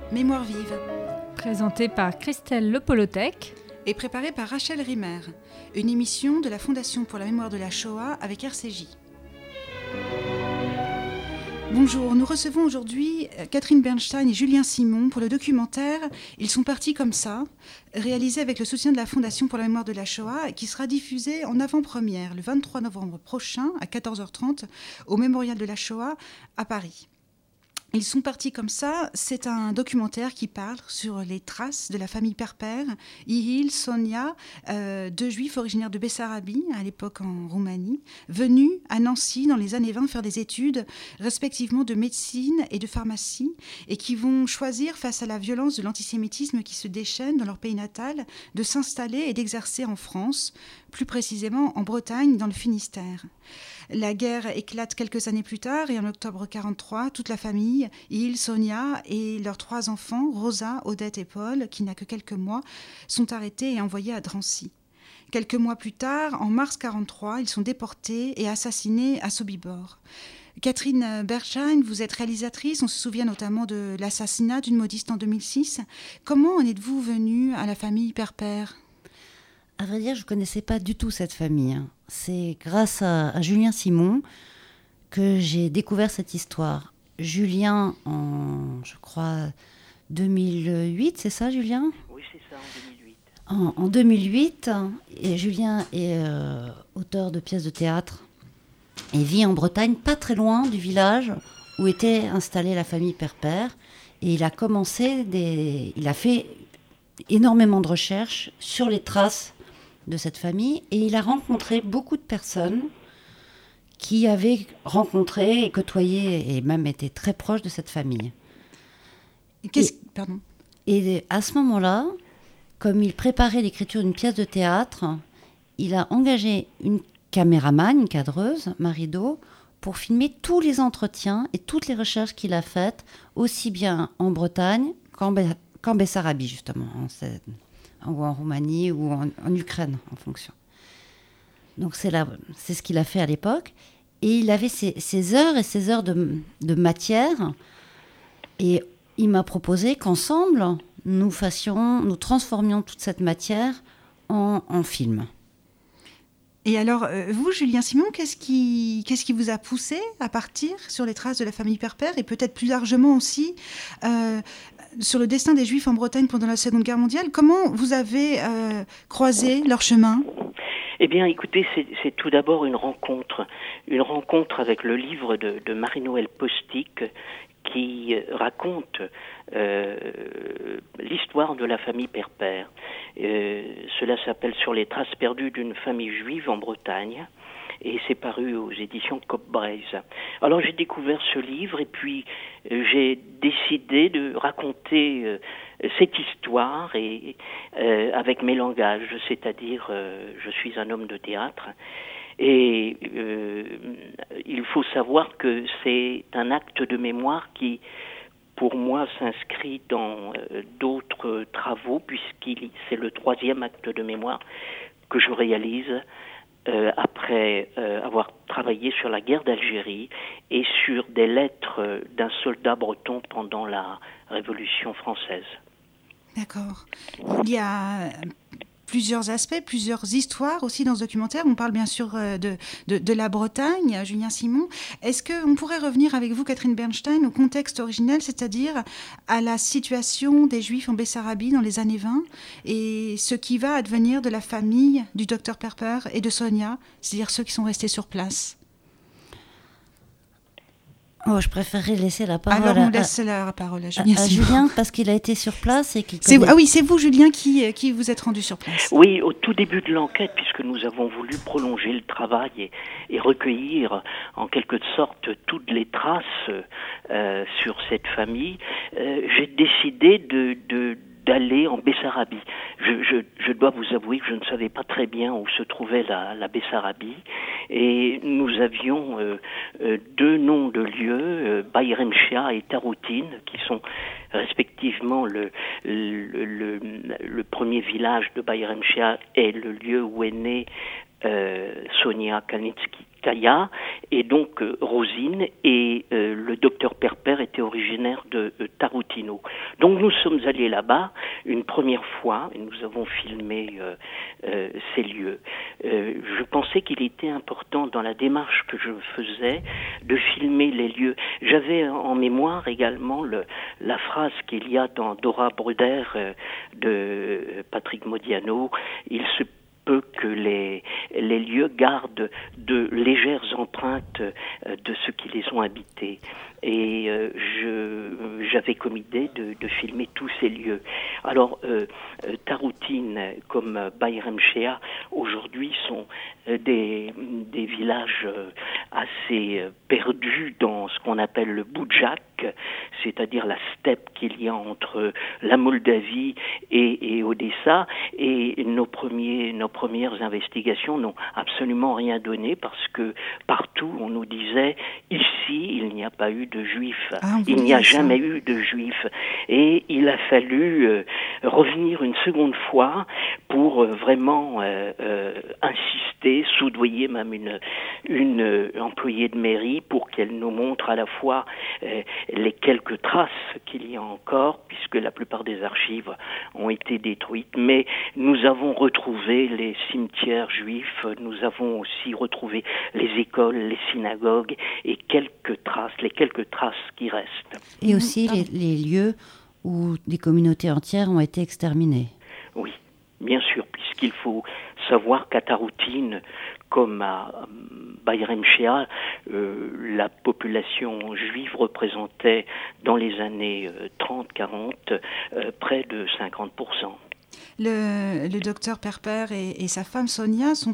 Mémoire vive, Présenté par Christelle Lepolotec et préparée par Rachel Rimmer, une émission de la Fondation pour la mémoire de la Shoah avec RCJ. Bonjour, nous recevons aujourd'hui Catherine Bernstein et Julien Simon pour le documentaire « Ils sont partis comme ça », réalisé avec le soutien de la Fondation pour la mémoire de la Shoah, qui sera diffusé en avant-première le 23 novembre prochain à 14h30 au Mémorial de la Shoah à Paris. Ils sont partis comme ça, c'est un documentaire qui parle sur les traces de la famille Perper, Ihil, Sonia, deux juifs originaires de Bessarabie, à l'époque en Roumanie, venus à Nancy dans les années 20 faire des études respectivement de médecine et de pharmacie, et qui vont choisir, face à la violence de l'antisémitisme qui se déchaîne dans leur pays natal, de s'installer et d'exercer en France, plus précisément en Bretagne, dans le Finistère. La guerre éclate quelques années plus tard et en octobre 1943, toute la famille, Ihil, Sonia et leurs 3 enfants, Rosa, Odette et Paul, qui n'a que quelques mois, sont arrêtés et envoyés à Drancy. Quelques mois plus tard, en mars 1943, ils sont déportés et assassinés à Sobibor. Catherine Bernstein, vous êtes réalisatrice, on se souvient notamment de l'assassinat d'une modiste en 2006. Comment en êtes-vous venue à la famille Perper ? À vrai dire, je ne connaissais pas du tout cette famille. C'est grâce à Julien Simon que j'ai découvert cette histoire. Julien, je crois, 2008, c'est ça, Julien ? Oui, c'est ça, en 2008. En 2008, et Julien est auteur de pièces de théâtre et vit en Bretagne, pas très loin du village où était installée la famille Perper. Et il a fait énormément de recherches sur les traces de cette famille, et il a rencontré beaucoup de personnes qui avaient rencontré et côtoyé et même été très proches de cette famille. Et à ce moment-là, comme il préparait l'écriture d'une pièce de théâtre, il a engagé une caméraman, une cadreuse, Marie-Do, pour filmer tous les entretiens et toutes les recherches qu'il a faites, aussi bien en Bretagne qu'en Bessarabie, justement, ou en Roumanie ou en Ukraine, en fonction. Donc c'est ce qu'il a fait à l'époque. Et il avait ces heures et ces heures de matière. Et il m'a proposé qu'ensemble, nous transformions toute cette matière en film. Et alors, vous, Julien Simon, qu'est-ce qui vous a poussé à partir sur les traces de la famille Perper et peut-être plus largement aussi sur le destin des Juifs en Bretagne pendant la Seconde Guerre mondiale? Comment vous avez croisé leur chemin? Eh bien, écoutez, c'est tout d'abord une rencontre avec le livre de Marie-Noëlle Postic qui raconte l'histoire de la famille Perper. Cela s'appelle « Sur les traces perdues d'une famille juive en Bretagne ». Et c'est paru aux éditions Cobb-Braise. Alors j'ai découvert ce livre et puis j'ai décidé de raconter cette histoire et avec mes langages, c'est-à-dire je suis un homme de théâtre et il faut savoir que c'est un acte de mémoire qui pour moi s'inscrit dans d'autres travaux c'est le 3e acte de mémoire que je réalise après avoir travaillé sur la guerre d'Algérie et sur des lettres d'un soldat breton pendant la Révolution française. D'accord. Il y a plusieurs aspects, plusieurs histoires aussi dans ce documentaire. On parle bien sûr de la Bretagne, Julien Simon. Est-ce qu'on pourrait revenir avec vous, Catherine Bernstein, au contexte originel, c'est-à-dire à la situation des Juifs en Bessarabie dans les années 20 et ce qui va advenir de la famille du docteur Perper et de Sonia, c'est-à-dire ceux qui sont restés sur place? Oh, je préférerais laisser la parole Alors on laisse la parole à Julien Simon. Julien, parce qu'il a été sur place et qu'il connaît... Ah oui, c'est vous, Julien, qui vous êtes rendu sur place. Oui, au tout début de l'enquête, puisque nous avons voulu prolonger le travail et recueillir en quelque sorte toutes les traces sur cette famille, j'ai décidé d'aller en Bessarabie. Je dois vous avouer que je ne savais pas très bien où se trouvait la Bessarabie et nous avions 2 noms de lieux, Bayremchia et Taroutine, qui sont respectivement le premier village de Bayremchia et le lieu où est née Sonia Kanitskaya et donc Rosine, et le docteur Perper était originaire de Taroutine. Martino. Donc nous sommes allés là-bas une première fois et nous avons filmé ces lieux. Je pensais qu'il était important dans la démarche que je faisais de filmer les lieux. J'avais en mémoire également la phrase qu'il y a dans Dora Bruder de Patrick Modiano. Il se peut que les lieux gardent de légères empreintes de ceux qui les ont habités. Et j'avais comme idée de filmer tous ces lieux. Alors, Taroutine comme Bayram Shea, aujourd'hui, sont des villages assez perdus dans ce qu'on appelle le Boudjak, c'est-à-dire la steppe qu'il y a entre la Moldavie et Odessa. Et nos premières investigations n'ont absolument rien donné parce que partout on nous disait ici il n'y a pas eu de juifs, il n'y a jamais eu de juifs. Et il a fallu revenir une seconde fois pour vraiment insister, soudoyer même une employée de mairie pour qu'elle nous montre à la fois les quelques traces qu'il y a encore, puisque la plupart des archives ont été détruites, mais nous avons retrouvé les cimetières juifs, nous avons aussi retrouvé les écoles, les synagogues et les quelques traces qui restent. Et aussi les lieux où des communautés entières ont été exterminées. Oui, bien sûr, puisqu'il faut savoir qu'à Taroutine, comme à Bayram Shea, la population juive représentait dans les années 30-40 près de 50%. Le docteur Perper et sa femme Sonia sont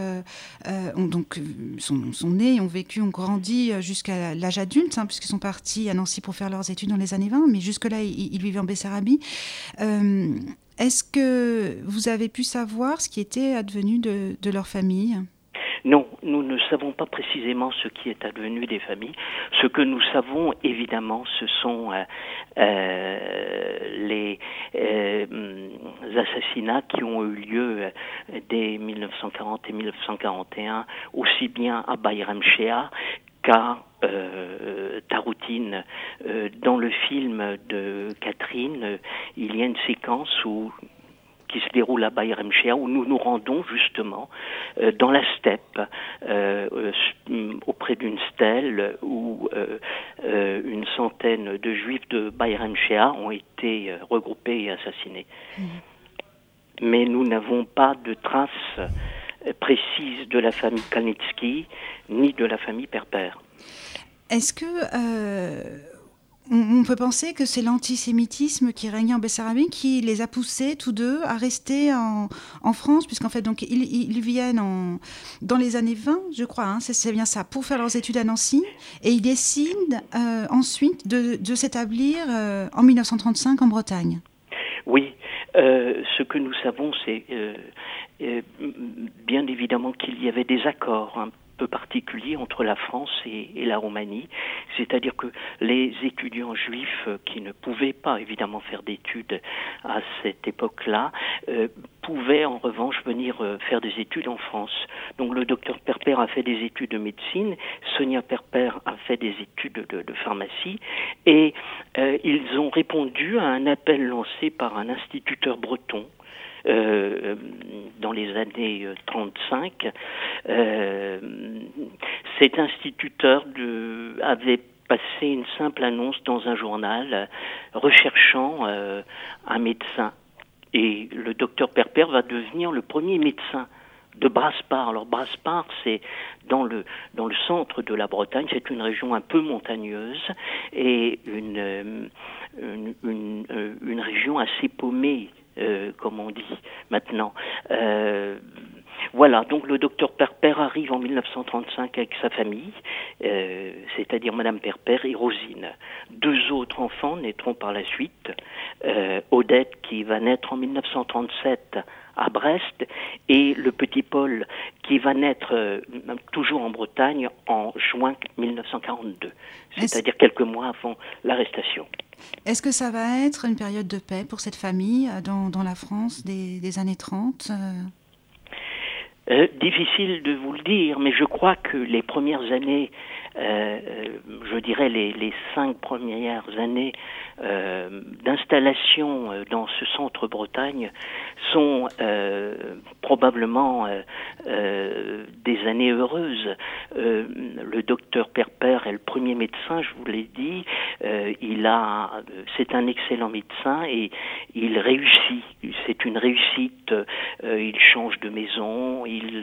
nés, ont vécu, ont grandi jusqu'à l'âge adulte, puisqu'ils sont partis à Nancy pour faire leurs études dans les années 20, mais jusque-là, ils vivaient en Bessarabie. Est-ce que vous avez pu savoir ce qui était advenu de leur famille ? Non, nous ne savons pas précisément ce qui est advenu des familles. Ce que nous savons, évidemment, ce sont les assassinats qui ont eu lieu dès 1940 et 1941, aussi bien à Bayram Shea qu'à Taroutine. Dans le film de Catherine, il y a une séquence qui se déroule à Bayram Shea, où nous nous rendons justement dans la steppe, auprès d'une stèle où une centaine de juifs de Bayram Shea ont été regroupés et assassinés. Mais nous n'avons pas de traces précises de la famille Kalnitsky ni de la famille Perper. Est-ce que on peut penser que c'est l'antisémitisme qui régnait en Bessarabie qui les a poussés tous deux à rester en France, puisqu'en fait donc ils viennent dans les années 20, je crois, c'est bien ça, pour faire leurs études à Nancy, et ils décident ensuite de s'établir en 1935 en Bretagne. Oui, ce que nous savons, c'est bien évidemment qu'il y avait des accords peu particulier entre la France et la Roumanie, c'est-à-dire que les étudiants juifs qui ne pouvaient pas évidemment faire d'études à cette époque-là pouvaient en revanche venir faire des études en France. Donc le docteur Perper a fait des études de médecine, Sonia Perper a fait des études de pharmacie, et ils ont répondu à un appel lancé par un instituteur breton dans les années 35. Cet instituteur avait passé une simple annonce dans un journal recherchant un médecin. Et le docteur Perper va devenir le premier médecin de Brasparts. Alors Brasparts, c'est dans le centre de la Bretagne, c'est une région un peu montagneuse et une région assez paumée, comme on dit maintenant. Voilà, donc le docteur Perper arrive en 1935 avec sa famille, c'est-à-dire Madame Perper et Rosine. 2 autres enfants naîtront par la suite, Odette qui va naître en 1937 à Brest, et le petit Paul qui va naître toujours en Bretagne en juin 1942, c'est-à-dire quelques mois avant l'arrestation. Est-ce que ça va être une période de paix pour cette famille dans la France des années 30 Difficile de vous le dire, mais je crois que les premières années je dirais, les 5 premières années d'installation dans ce centre Bretagne sont probablement des années heureuses. Le docteur Perper est le premier médecin, je vous l'ai dit. C'est un excellent médecin et il réussit. C'est une réussite. Il change de maison, il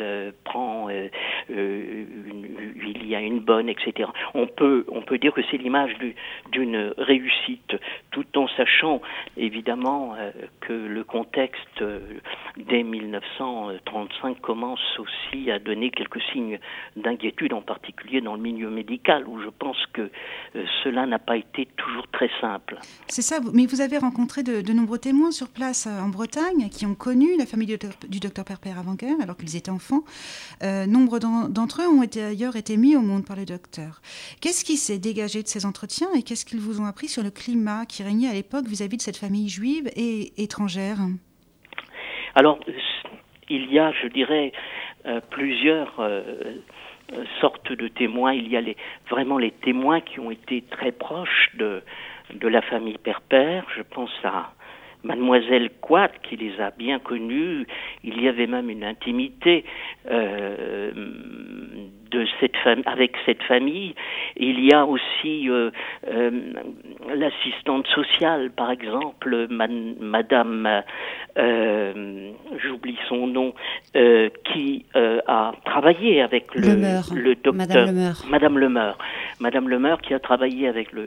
il y a une bonne, etc. On peut dire que c'est l'image d'une réussite, tout en sachant évidemment que le contexte dès 1935 commence aussi à donner quelques signes d'inquiétude, en particulier dans le milieu médical, où je pense que cela n'a pas été toujours très simple. C'est ça, mais vous avez rencontré de nombreux témoins sur place en Bretagne qui ont connu la famille du docteur Perper avant-guerre, alors qu'ils étaient enfants. Nombre d'entre eux ont d'ailleurs été mis au monde par le docteur. Qu'est-ce qui s'est dégagé de ces entretiens et qu'est-ce qu'ils vous ont appris sur le climat qui régnait à l'époque vis-à-vis de cette famille juive et étrangère ? Alors, il y a, je dirais, plusieurs sortes de témoins. Il y a vraiment les témoins qui ont été très proches de la famille Perper. Je pense à Mademoiselle Quat, qui les a bien connus. Il y avait même une intimité avec cette famille. Il y a aussi l'assistante sociale, par exemple, Madame, j'oublie son nom, qui a travaillé avec le docteur Madame Lemeur, qui a travaillé avec le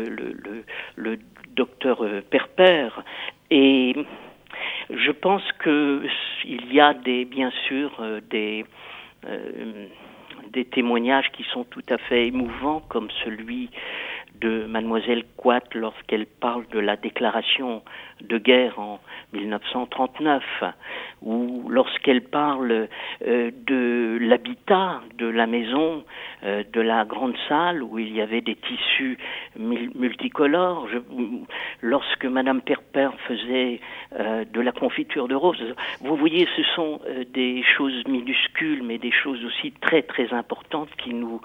docteur Perper. Et je pense que il y a bien sûr des témoignages qui sont tout à fait émouvants, comme celui de Mademoiselle Quat lorsqu'elle parle de la déclaration de guerre en 1939, ou lorsqu'elle parle de l'habitat, de la maison, de la grande salle où il y avait des tissus multicolores, lorsque Madame Perper faisait de la confiture de roses. Vous voyez, ce sont des choses minuscules, mais des choses aussi très très importantes qui nous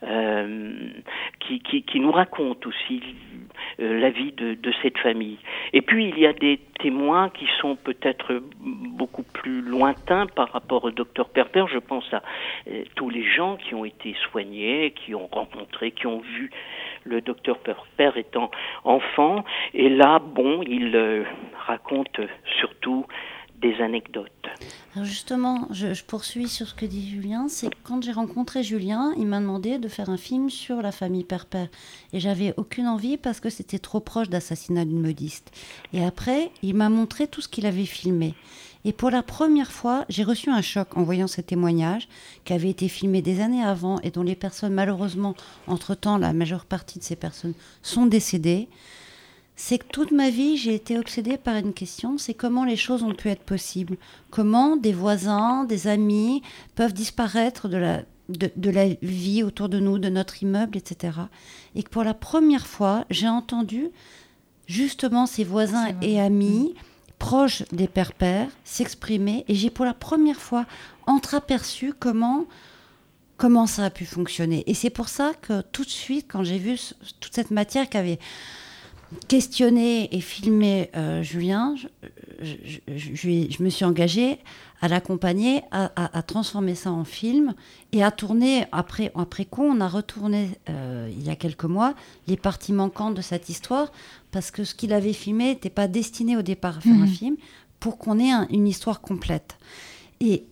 racontent aussi la vie de cette famille. Et puis il y a des témoins qui sont peut-être beaucoup plus lointains par rapport au docteur Perper. Je pense à tous les gens qui ont été soignés, qui ont rencontré, qui ont vu le docteur Perper étant enfant. Et là, il raconte surtout des anecdotes. Alors justement, je poursuis sur ce que dit Julien. C'est que quand j'ai rencontré Julien, il m'a demandé de faire un film sur la famille Perper. Et j'avais aucune envie parce que c'était trop proche d'assassinat d'une modiste. Et après, il m'a montré tout ce qu'il avait filmé. Et pour la première fois, j'ai reçu un choc en voyant ces témoignages qui avaient été filmés des années avant et dont les personnes, malheureusement, entre-temps, la majeure partie de ces personnes sont décédées. C'est que toute ma vie, j'ai été obsédée par une question, c'est comment les choses ont pu être possibles. Comment des voisins, des amis peuvent disparaître de la vie autour de nous, de notre immeuble, etc. Et que pour la première fois, j'ai entendu justement ces voisins et amis proches des Perper s'exprimer. Et j'ai pour la première fois entreaperçu comment ça a pu fonctionner. Et c'est pour ça que tout de suite, quand j'ai vu toute cette matière qu'avait questionné et filmé Julien, je me suis engagée à l'accompagner, à transformer ça en film et à tourner, après coup, on a retourné il y a quelques mois les parties manquantes de cette histoire parce que ce qu'il avait filmé n'était pas destiné au départ à faire un film pour qu'on ait une histoire complète. Et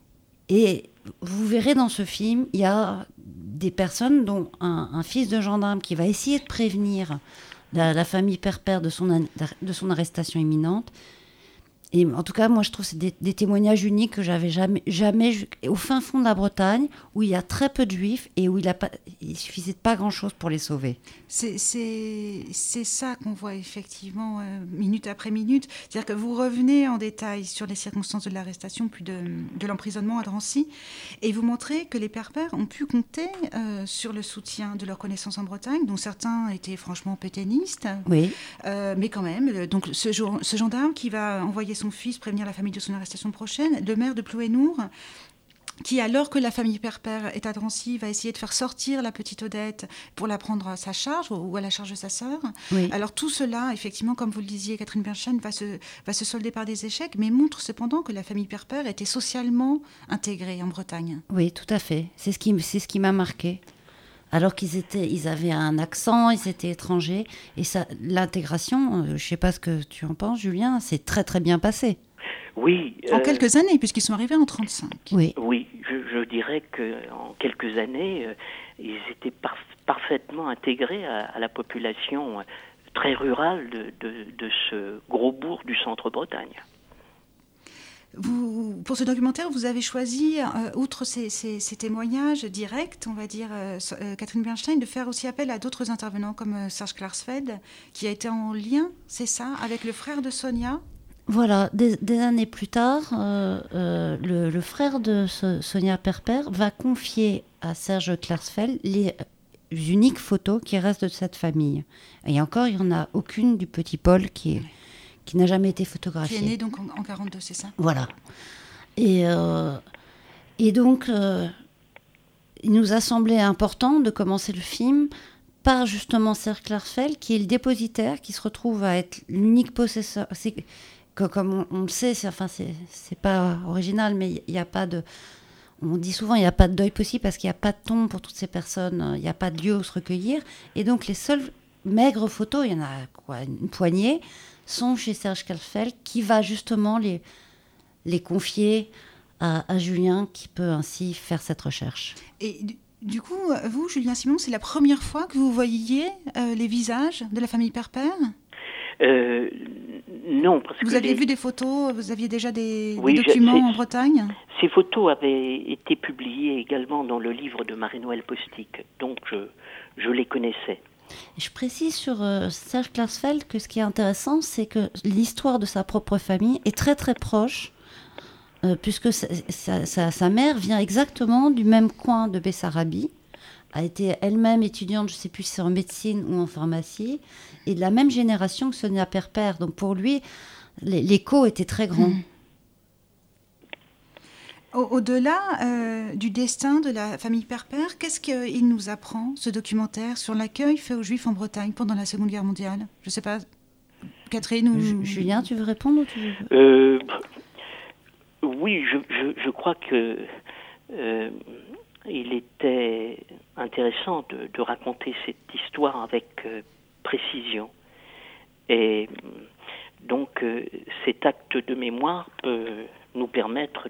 vous verrez dans ce film, il y a des personnes dont un fils de gendarme qui va essayer de prévenir la famille Perper de son arrestation imminente. Et en tout cas, moi, je trouve que c'est des témoignages uniques que j'avais jamais au fin fond de la Bretagne, où il y a très peu de juifs et où il suffisait de pas grand-chose pour les sauver. C'est ça qu'on voit effectivement minute après minute. C'est-à-dire que vous revenez en détail sur les circonstances de l'arrestation puis de l'emprisonnement à Drancy et vous montrez que les Perper ont pu compter sur le soutien de leurs connaissances en Bretagne, dont certains étaient franchement pétainistes. Oui. Mais quand même, donc ce gendarme qui va envoyer son fils prévenir la famille de son arrestation prochaine, le maire de Plouénour, qui, alors que la famille Perpère est à Drancy, va essayer de faire sortir la petite Odette pour la prendre à sa charge ou à la charge de sa sœur. Oui. Alors tout cela, effectivement, comme vous le disiez, Catherine Bernstein, va se solder par des échecs, mais montre cependant que la famille Perpère était socialement intégrée en Bretagne. Oui, tout à fait. C'est ce qui m'a marqué. Alors ils avaient un accent, ils étaient étrangers, et ça, l'intégration, je ne sais pas ce que tu en penses, Julien, c'est très très bien passé. Oui. En quelques années, puisqu'ils sont arrivés en 1935. Oui. Oui, je dirais qu'en quelques années, ils étaient parfaitement intégrés à la population très rurale de ce gros bourg du centre-Bretagne. Pour ce documentaire, vous avez choisi, outre ces témoignages directs, on va dire, Catherine Bernstein, de faire aussi appel à d'autres intervenants comme Serge Klarsfeld, qui a été en lien, c'est ça, avec le frère de Sonia. Voilà, des années plus tard, le frère de Sonia Perpère va confier à Serge Klarsfeld les uniques photos qui restent de cette famille. Et encore, il n'y en a aucune du petit Paul qui n'a jamais été photographié. Qui est né donc en 1942, c'est ça ? Voilà. Et donc, il nous a semblé important de commencer le film par justement Serge Klarsfeld, qui est le dépositaire, qui se retrouve à être l'unique possesseur. Comme on le sait, c'est pas original, mais il n'y a pas de... On dit souvent il n'y a pas de deuil possible parce qu'il n'y a pas de tombe pour toutes ces personnes, il n'y a pas de lieu où se recueillir. Et donc les seules maigres photos, il y en a une poignée, sont chez Serge Klarsfeld, qui va justement les confier à Julien, qui peut ainsi faire cette recherche. Et du coup, vous, Julien Simon, c'est la première fois que vous voyiez les visages de la famille Perpère ? Non, parce vous que aviez vu des photos, vous aviez déjà des oui, documents en Bretagne ? Ces photos avaient été publiées également dans le livre de Marie-Noël Postic, donc je les connaissais. Je précise sur Serge Klarsfeld que ce qui est intéressant, c'est que l'histoire de sa propre famille est très très proche, puisque sa mère vient exactement du même coin de Bessarabie, a été elle-même étudiante, je ne sais plus si c'est en médecine ou en pharmacie, et de la même génération que Sonia Perpère. Donc pour lui, l'écho était très grand. Au-delà du destin de la famille Perpère, qu'est-ce qu'il nous apprend, ce documentaire, sur l'accueil fait aux Juifs en Bretagne pendant la Seconde Guerre mondiale ? Je ne sais pas, Catherine ou... Julien, tu veux répondre ou tu veux... Oui, je crois que il était intéressant de raconter cette histoire avec précision. Et donc cet acte de mémoire peut nous permettre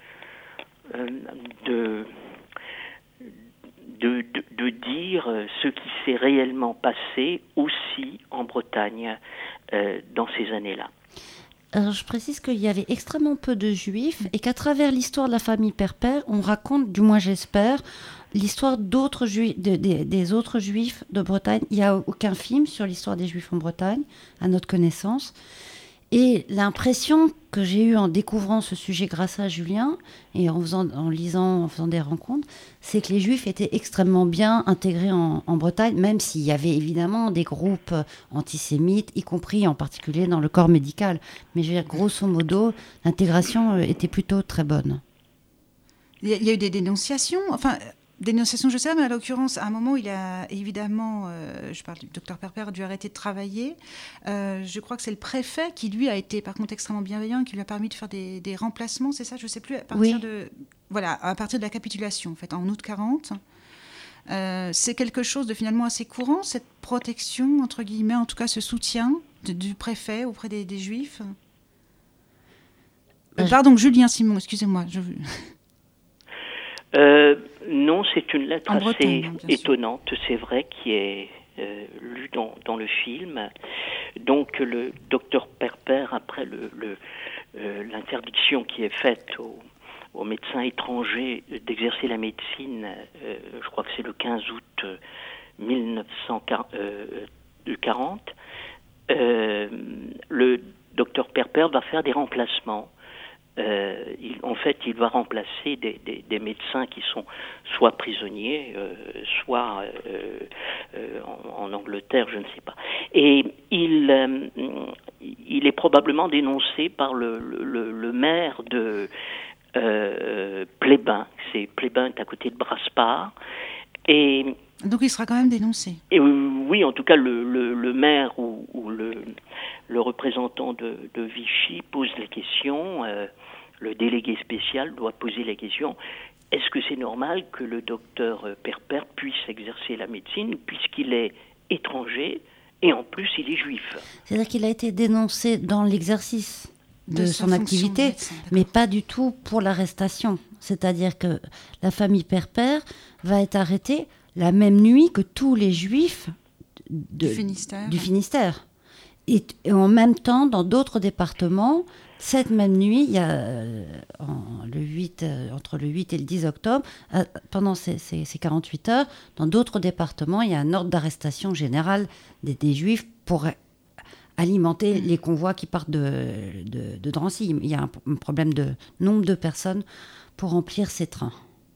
de dire ce qui s'est réellement passé aussi en Bretagne dans ces années-là. Alors, je précise qu'il y avait extrêmement peu de juifs et qu'à travers l'histoire de la famille Perpère, on raconte, du moins j'espère, l'histoire d'autres des autres juifs de Bretagne. Il n'y a aucun film sur l'histoire des juifs en Bretagne, à notre connaissance. Et l'impression que j'ai eue en découvrant ce sujet grâce à Julien et en faisant des rencontres, c'est que les Juifs étaient extrêmement bien intégrés en Bretagne, même s'il y avait évidemment des groupes antisémites, y compris en particulier dans le corps médical. Mais je veux dire, grosso modo, l'intégration était plutôt très bonne. Il y a eu des dénonciations, dénonciation, je sais, mais à l'occurrence, à un moment, il a évidemment, je parle du docteur Perpère, dû arrêter de travailler. Je crois que c'est le préfet qui, lui, a été par contre extrêmement bienveillant, qui lui a permis de faire des remplacements, c'est ça ? Je ne sais plus, à partir de la capitulation, en fait, en août 40. C'est quelque chose de finalement assez courant, cette protection, entre guillemets, en tout cas ce soutien du préfet auprès des Juifs. Pardon, Julien Simon, excusez-moi. Non, c'est une lettre assez étonnante, c'est vrai, qui est lue dans le film. Donc le docteur Perpère, après l'interdiction qui est faite aux médecins étrangers d'exercer la médecine, je crois que c'est le 15 août 1940, le docteur Perpère va faire des remplacements. Il va remplacer des médecins qui sont soit prisonniers, soit en Angleterre, je ne sais pas. Et il est probablement dénoncé par le maire de Plébin. Plébin est à côté de Brasparts. Et donc il sera quand même dénoncé. Et oui, en tout cas, le maire ou le représentant de Vichy pose la question, le délégué spécial doit poser la question, est-ce que c'est normal que le docteur Perper puisse exercer la médecine puisqu'il est étranger et en plus il est juif? C'est-à-dire qu'il a été dénoncé dans l'exercice de son activité, médecin, mais pas du tout pour l'arrestation. C'est-à-dire que la famille Perper va être arrêtée la même nuit que tous les juifs du Finistère. Et en même temps, dans d'autres départements, cette même nuit, il y a, entre le 8 et le 10 octobre, pendant ces 48 heures, dans d'autres départements, il y a un ordre d'arrestation générale des juifs pour alimenter les convois qui partent de Drancy. Il y a un problème de nombre de personnes pour remplir ces trains.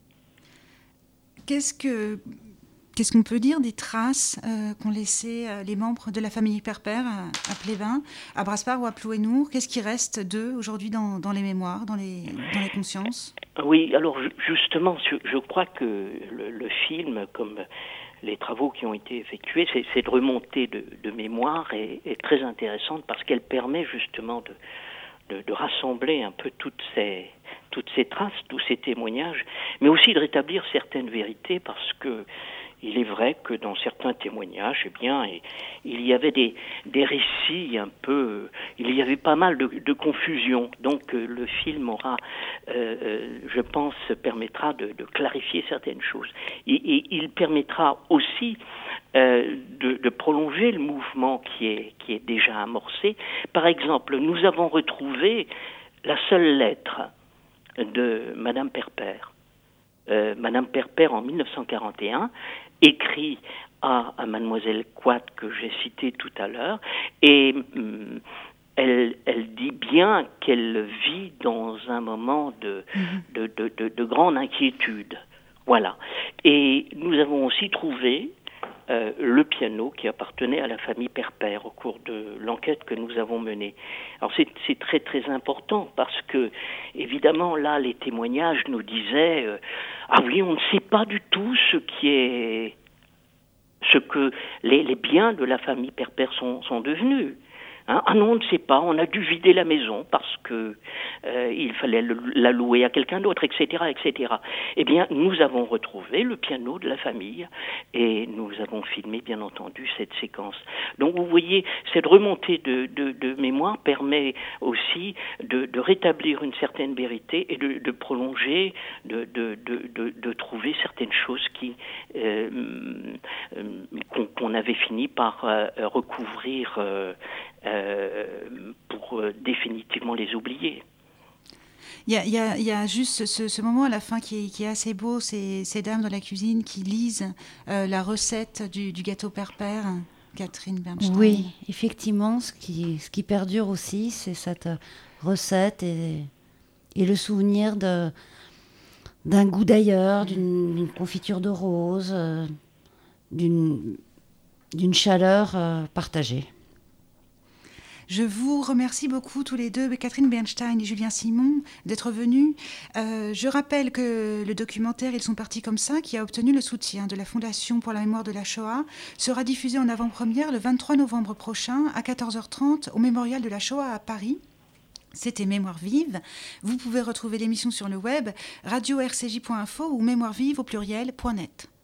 Qu'est-ce qu'on peut dire des traces qu'ont laissées les membres de la famille Perper à Plébin, à Brasparts ou à Plouénour? Qu'est-ce qui reste d'eux aujourd'hui dans les mémoires, dans les consciences? Oui, alors justement, je crois que le film, comme les travaux qui ont été effectués, cette remontée de mémoire est très intéressante parce qu'elle permet justement de rassembler un peu toutes ces traces, tous ces témoignages, mais aussi de rétablir certaines vérités parce que il est vrai que dans certains témoignages, eh bien, il y avait des récits un peu, il y avait pas mal de confusion. Donc le film aura, je pense, permettra de clarifier certaines choses. Et il permettra aussi de prolonger le mouvement qui est déjà amorcé. Par exemple, nous avons retrouvé la seule lettre de Madame Perper. Madame Perper, en 1941, écrit à Mademoiselle Coite, que j'ai citée tout à l'heure, et elle dit bien qu'elle vit dans un moment de grande inquiétude. Voilà. Et nous avons aussi trouvé le piano qui appartenait à la famille Perper au cours de l'enquête que nous avons menée. Alors c'est très très important parce que évidemment là les témoignages nous disaient ah oui, on ne sait pas du tout ce que les biens de la famille Perper sont devenus. Ah non, on ne sait pas, on a dû vider la maison parce que il fallait la louer à quelqu'un d'autre, etc., etc. Eh bien, nous avons retrouvé le piano de la famille et nous avons filmé, bien entendu, cette séquence. Donc, vous voyez, cette remontée de mémoire permet aussi de rétablir une certaine vérité et de prolonger, de trouver certaines choses qu'on avait fini par recouvrir pour définitivement les oublier. Il y a juste ce moment à la fin qui est assez beau, ces dames dans la cuisine qui lisent la recette du gâteau Perper, Catherine Bernstein. Oui, effectivement, ce qui perdure aussi, c'est cette recette et le souvenir d'un goût d'ailleurs, d'une confiture de rose, d'une chaleur partagée. Je vous remercie beaucoup tous les deux, Catherine Bernstein et Julien Simon, d'être venus. Je rappelle que le documentaire Ils sont partis comme ça, qui a obtenu le soutien de la Fondation pour la mémoire de la Shoah, sera diffusé en avant-première le 23 novembre prochain à 14h30 au Mémorial de la Shoah à Paris. C'était Mémoire vive. Vous pouvez retrouver l'émission sur le web radio-rcj.info ou mémoirevive au pluriel.net.